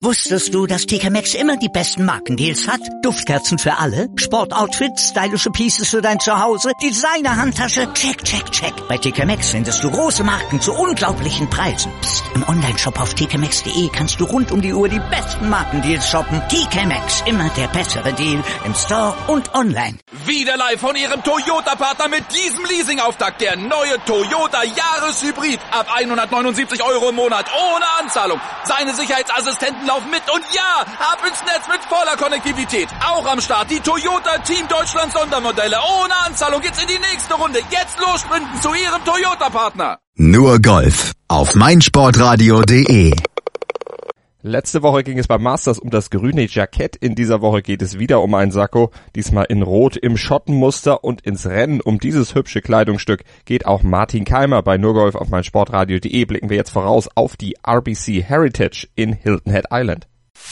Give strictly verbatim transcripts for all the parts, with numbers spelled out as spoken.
Wusstest du, dass T K Maxx immer die besten Markendeals hat? Duftkerzen für alle, Sportoutfits, stylische Pieces für dein Zuhause, Designer-Handtasche, check, check, check. Bei T K Maxx findest du große Marken zu unglaublichen Preisen. Psst. Im Onlineshop auf t k maxx punkt d e kannst du rund um die Uhr die besten Markendeals shoppen. T K Maxx, immer der bessere Deal im Store und online. Wieder live von Ihrem Toyota-Partner mit diesem Leasing-Auftakt. Der neue Toyota Jahreshybrid. Ab hundertneunundsiebzig Euro im Monat ohne Anzahlung. Seine Sicherheitsassistenten laufen mit und ja, ab ins Netz mit voller Konnektivität. Auch am Start die Toyota Team Deutschland Sondermodelle. Ohne Anzahlung geht's in die nächste Runde. Jetzt los sprinten zu Ihrem Toyota-Partner. Nur Golf auf meinsportradio punkt de. Letzte Woche ging es beim Masters um das grüne Jackett. In dieser Woche geht es wieder um ein Sakko, diesmal in Rot im Schottenmuster, und ins Rennen um dieses hübsche Kleidungsstück geht auch Martin Keimer. Bei Nur Golf auf meinsportradio punkt de blicken wir jetzt voraus auf die R B C Heritage in Hilton Head Island.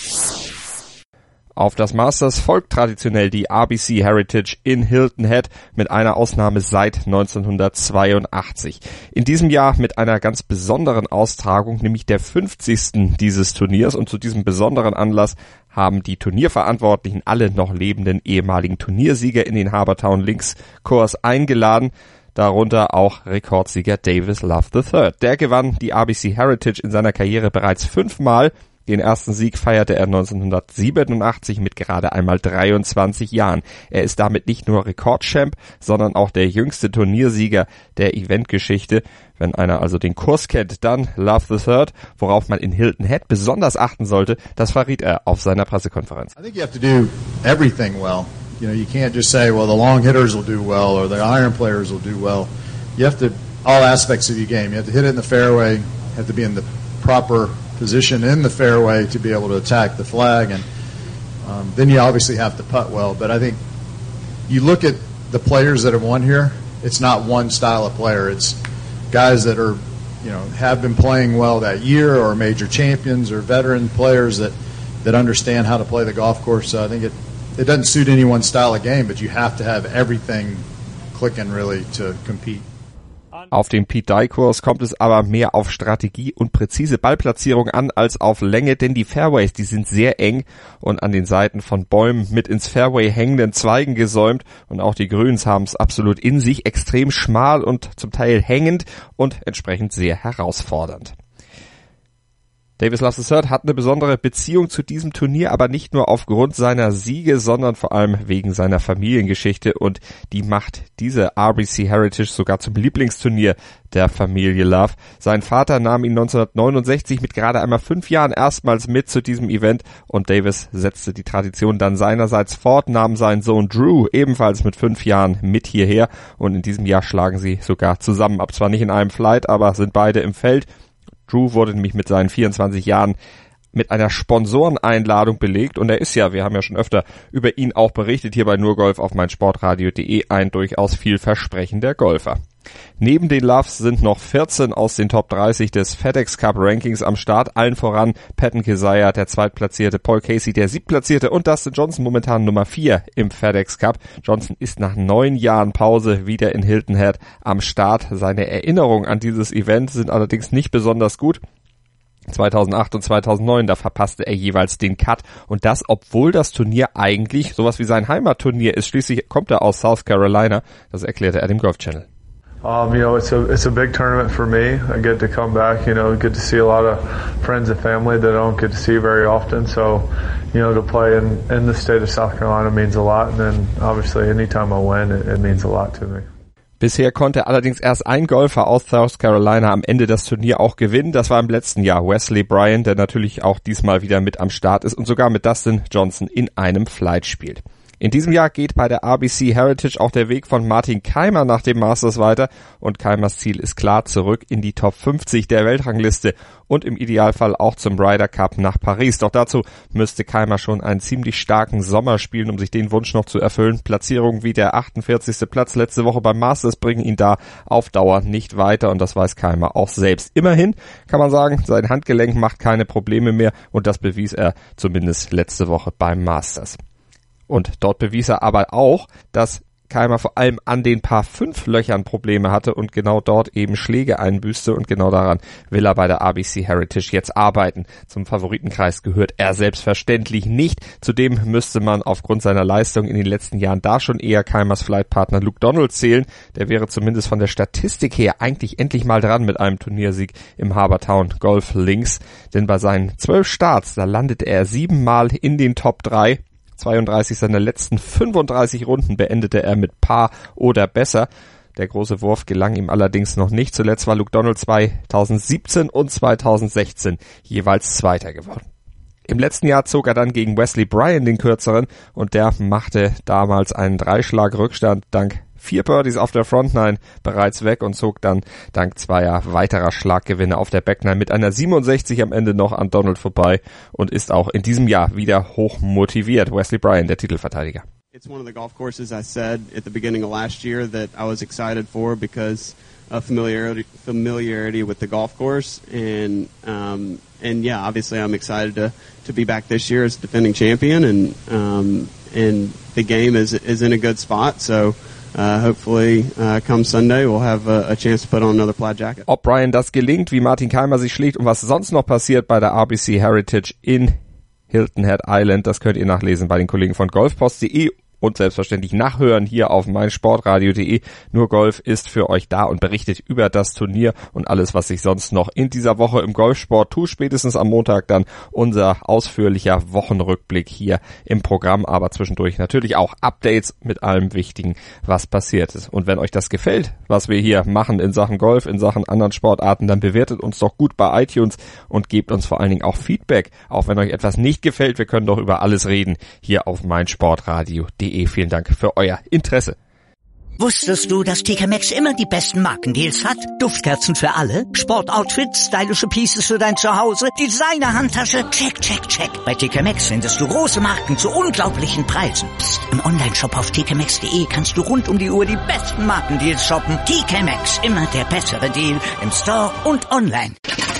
Auf das Masters folgt traditionell die R B C Heritage in Hilton Head, mit einer Ausnahme seit neunzehnhundertzweiundachtzig. In diesem Jahr mit einer ganz besonderen Austragung, nämlich der fünfzigsten dieses Turniers, und zu diesem besonderen Anlass haben die Turnierverantwortlichen alle noch lebenden ehemaligen Turniersieger in den Habertown Links Kurs eingeladen. Darunter auch Rekordsieger Davis Love the Third. Der gewann die R B C Heritage in seiner Karriere bereits fünfmal. Den ersten Sieg feierte er neunzehnhundertsiebenundachtzig mit gerade einmal dreiundzwanzig Jahren. Er ist damit nicht nur Rekordchamp, sondern auch der jüngste Turniersieger der Eventgeschichte. Wenn einer also den Kurs kennt, dann Love the Third. Worauf man in Hilton Head besonders achten sollte, das verriet er auf seiner Pressekonferenz. I think you have to do everything well. You know, you can't just say, well, the long hitters will do well or the iron players will do well. You have to, all aspects of your game. You have to hit it in the fairway, have to be in the proper position in the fairway to be able to attack the flag, and um, then you obviously have to putt well. But I think you look at the players that have won here, it's not one style of player. It's guys that are, you know, have been playing well that year, or major champions, or veteran players that, that understand how to play the golf course. So I think it, it doesn't suit any one style of game, but you have to have everything clicking really to compete. Auf dem Pete Dye Kurs kommt es aber mehr auf Strategie und präzise Ballplatzierung an als auf Länge, denn die Fairways, die sind sehr eng und an den Seiten von Bäumen mit ins Fairway hängenden Zweigen gesäumt, und auch die Grüns haben es absolut in sich, extrem schmal und zum Teil hängend und entsprechend sehr herausfordernd. Davis Love the Third hat eine besondere Beziehung zu diesem Turnier, aber nicht nur aufgrund seiner Siege, sondern vor allem wegen seiner Familiengeschichte, und die macht diese R B C Heritage sogar zum Lieblingsturnier der Familie Love. Sein Vater nahm ihn neunzehnhundertneunundsechzig mit gerade einmal fünf Jahren erstmals mit zu diesem Event, und Davis setzte die Tradition dann seinerseits fort, nahm seinen Sohn Drew ebenfalls mit fünf Jahren mit hierher, und in diesem Jahr schlagen sie sogar zusammen ab, zwar nicht in einem Flight, aber sind beide im Feld. Drew wurde nämlich mit seinen vierundzwanzig Jahren mit einer Sponsoreneinladung belegt, und er ist ja, wir haben ja schon öfter über ihn auch berichtet, hier bei Nur Golf auf meinsportradio punkt de, ein durchaus vielversprechender Golfer. Neben den Loves sind noch vierzehn aus den Top dreißig des FedEx Cup Rankings am Start, allen voran Patton Kizzire, der Zweitplatzierte, Paul Casey, der Siebtplatzierte, und Dustin Johnson momentan Nummer vier im FedEx Cup. Johnson ist nach neun Jahren Pause wieder in Hilton Head am Start. Seine Erinnerungen an dieses Event sind allerdings nicht besonders gut. zweitausendacht und zweitausendneun, da verpasste er jeweils den Cut, und das, obwohl das Turnier eigentlich sowas wie sein Heimatturnier ist. Schließlich kommt er aus South Carolina, das erklärte er dem Golf Channel. Um, you know, it's a it's a big tournament for me. I get to come back, you know, get to see a lot of friends and family that I don't get to see very often. So, you know, to play in, in the state of South Carolina means a lot. And then, obviously, anytime I win, it, it means a lot to me. Bisher konnte allerdings erst ein Golfer aus South Carolina am Ende das Turnier auch gewinnen. Das war im letzten Jahr Wesley Bryan, der natürlich auch diesmal wieder mit am Start ist und sogar mit Dustin Johnson in einem Flight spielt. In diesem Jahr geht bei der R B C Heritage auch der Weg von Martin Keimer nach dem Masters weiter, und Keimers Ziel ist klar, zurück in die Top fünfzig der Weltrangliste und im Idealfall auch zum Ryder Cup nach Paris. Doch dazu müsste Keimer schon einen ziemlich starken Sommer spielen, um sich den Wunsch noch zu erfüllen. Platzierungen wie der achtundvierzigste Platz letzte Woche beim Masters bringen ihn da auf Dauer nicht weiter, und das weiß Keimer auch selbst. Immerhin kann man sagen, sein Handgelenk macht keine Probleme mehr, und das bewies er zumindest letzte Woche beim Masters. Und dort bewies er aber auch, dass Kaymer vor allem an den Paar fünf Löchern Probleme hatte und genau dort eben Schläge einbüßte und genau daran will er bei der R B C Heritage jetzt arbeiten. Zum Favoritenkreis gehört er selbstverständlich nicht. Zudem müsste man aufgrund seiner Leistung in den letzten Jahren da schon eher Kaymers Flightpartner Luke Donald zählen. Der wäre zumindest von der Statistik her eigentlich endlich mal dran mit einem Turniersieg im Harbour Town Golf Links, denn bei seinen zwölf Starts, da landete er siebenmal in den Top drei. zweiunddreißig seiner letzten fünfunddreißig Runden beendete er mit Par oder besser. Der große Wurf gelang ihm allerdings noch nicht. Zuletzt war Luke Donald zweitausendsiebzehn und zweitausendsechzehn jeweils Zweiter geworden. Im letzten Jahr zog er dann gegen Wesley Bryan den kürzeren und der machte damals einen Dreischlag-Rückstand dank vier Birdies auf der Frontline bereits weg und zog dann dank zweier weiterer Schlaggewinne auf der Backline mit einer siebenundsechzig am Ende noch an Donald vorbei und ist auch in diesem Jahr wieder hoch motiviert. Wesley Bryan, der Titelverteidiger. It's one of the golf courses I said at the beginning of last year that I was excited for because of familiarity familiarity with the golf course and um and yeah, obviously I'm excited to to be back this year as defending champion and um and the game is is in a good spot, so Uh, hopefully, uh, come Sunday, we'll have a, a chance to put on another plaid jacket. Ob Bryan das gelingt, wie Martin Kaymer sich schlägt und was sonst noch passiert bei der R B C Heritage in Hilton Head Island, das könnt ihr nachlesen bei den Kollegen von golfpost punkt de und selbstverständlich nachhören hier auf meinsportradio punkt de. Nur Golf ist für euch da und berichtet über das Turnier und alles, was sich sonst noch in dieser Woche im Golfsport tut. Spätestens am Montag dann unser ausführlicher Wochenrückblick hier im Programm, aber zwischendurch natürlich auch Updates mit allem Wichtigen, was passiert ist. Und wenn euch das gefällt, was wir hier machen in Sachen Golf, in Sachen anderen Sportarten, dann bewertet uns doch gut bei iTunes und gebt uns vor allen Dingen auch Feedback. Auch wenn euch etwas nicht gefällt, wir können doch über alles reden hier auf meinsportradio punkt de. Vielen Dank für euer Interesse. Wusstest du, dass T K Maxx immer die besten Markendeals hat? Duftkerzen für alle, Sportoutfits, stylische Pieces für dein Zuhause, Designer-Handtasche, check, check, check. Bei T K Maxx findest du große Marken zu unglaublichen Preisen. Psst. Im Onlineshop auf t k maxx punkt de kannst du rund um die Uhr die besten Markendeals shoppen. T K Maxx, immer der bessere Deal im Store und online.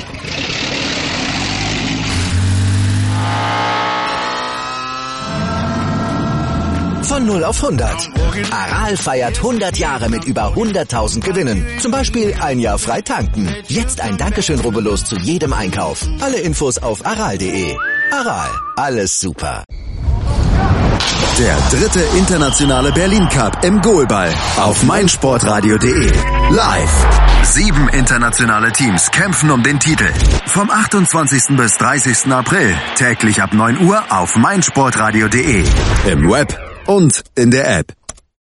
Von null auf hundert. Aral feiert hundert Jahre mit über hunderttausend Gewinnen. Zum Beispiel ein Jahr frei tanken. Jetzt ein Dankeschön, rubbellos zu jedem Einkauf. Alle Infos auf aral punkt de. Aral, alles super. Der dritte internationale Berlin Cup im Goalball auf meinsportradio punkt de. Live. Sieben internationale Teams kämpfen um den Titel. Vom achtundzwanzigsten bis dreißigsten April. Täglich ab neun Uhr auf meinsportradio punkt de. Im Web und in der App.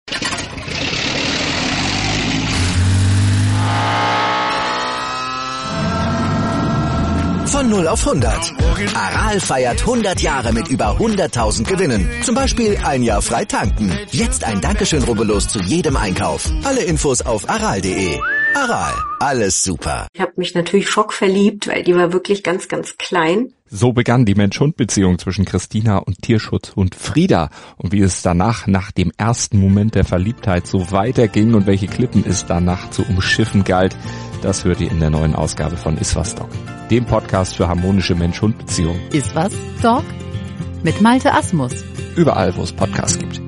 Von null auf hundert. Aral feiert hundert Jahre mit über hunderttausend Gewinnen. Zum Beispiel ein Jahr frei tanken. Jetzt ein Dankeschön, rubbellos zu jedem Einkauf. Alle Infos auf aral punkt de. Aral, alles super. Ich habe mich natürlich schockverliebt, weil die war wirklich ganz, ganz klein. So begann die Mensch-Hund-Beziehung zwischen Christina und Tierschutzhund Frieda. Und wie es danach, nach dem ersten Moment der Verliebtheit, so weiterging und welche Klippen es danach zu umschiffen galt, das hört ihr in der neuen Ausgabe von Iswas Dog, dem Podcast für harmonische Mensch-Hund-Beziehungen. Iswas Dog? Mit Malte Asmus. Überall, wo es Podcasts gibt.